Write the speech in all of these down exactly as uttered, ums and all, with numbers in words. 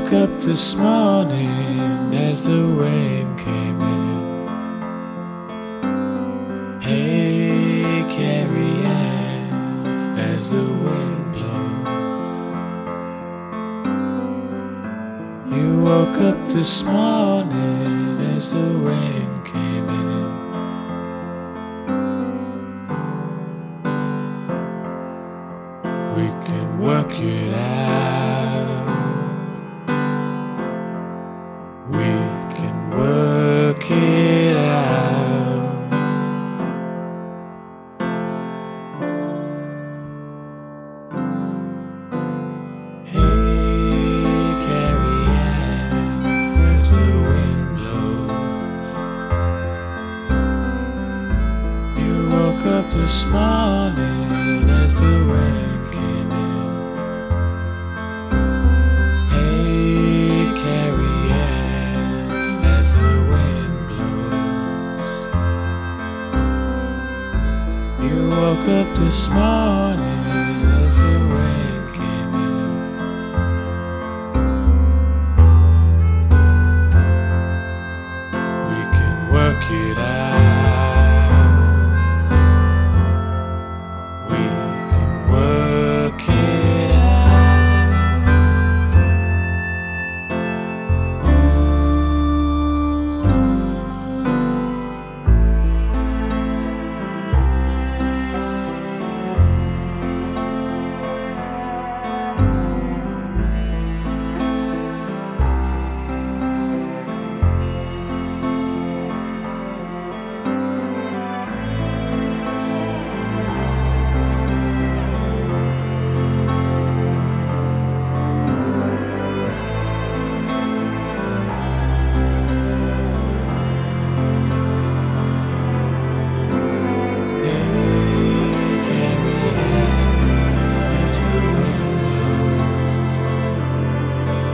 woke up this morning as the rain came in. Hey, Carrie Ann, as the wind blows. You woke up this morning as the rain came in. We can work it out. We can work it out. Hey, Carrie Ann, as the wind blows. You woke up this morning as the rain came in. Hey, Carrie Ann, as the wind blows. You woke up this morning as the rain came in. We can work it out. We can work it out.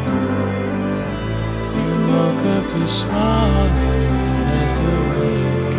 This morning as the rain